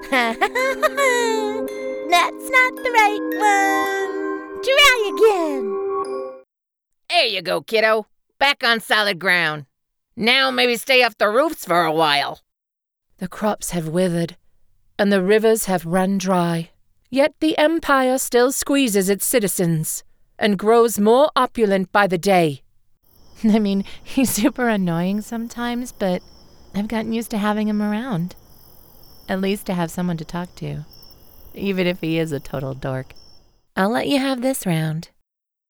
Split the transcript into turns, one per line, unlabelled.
That's not the right one. Try again.
There you go, kiddo. Back on solid ground. Now maybe stay off the roofs for a while.
The crops have withered, and the rivers have run dry. Yet the empire still squeezes its citizens and grows more opulent by the day.
I mean, he's super annoying sometimes, but I've gotten used to having him around. At least to have someone to talk to, even if he is a total dork.
I'll let you have this round.